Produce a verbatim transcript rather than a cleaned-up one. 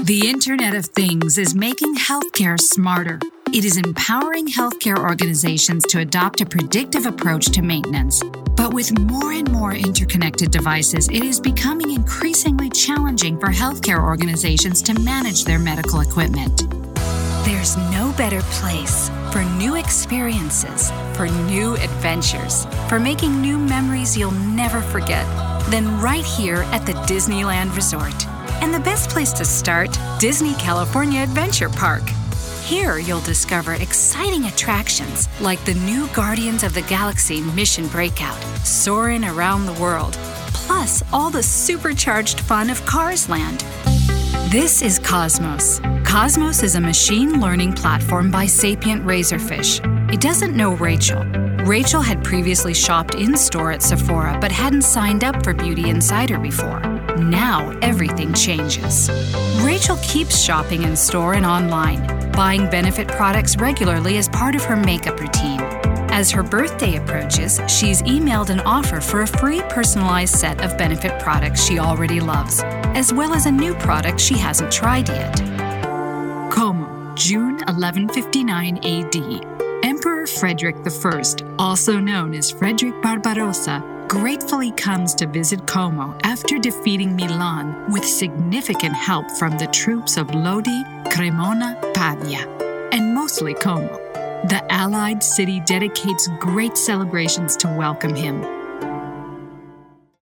The Internet of Things is making healthcare smarter. It is empowering healthcare organizations to adopt a predictive approach to maintenance. But with more and more interconnected devices, it is becoming increasingly challenging for healthcare organizations to manage their medical equipment. There's no better place for new experiences, for new adventures, for making new memories you'll never forget than right here at the Disneyland Resort. And the best place to start, Disney California Adventure Park. Here you'll discover exciting attractions like the new Guardians of the Galaxy Mission Breakout, soaring around the world, plus all the supercharged fun of Cars Land. This is Cosmos. Cosmos is a machine learning platform by Sapient Razorfish. It doesn't know Rachel. Rachel had previously shopped in-store at Sephora but hadn't signed up for Beauty Insider before. Now everything changes. Rachel keeps shopping in-store and online, buying Benefit products regularly as part of her makeup routine. As her birthday approaches, she's emailed an offer for a free personalized set of Benefit products she already loves, as well as a new product she hasn't tried yet. Como, June eleven fifty-nine A D. Emperor Frederick the First, also known as Frederick Barbarossa, gratefully comes to visit Como after defeating Milan with significant help from the troops of Lodi, Cremona, Pavia, and mostly Como. The allied city dedicates great celebrations to welcome him.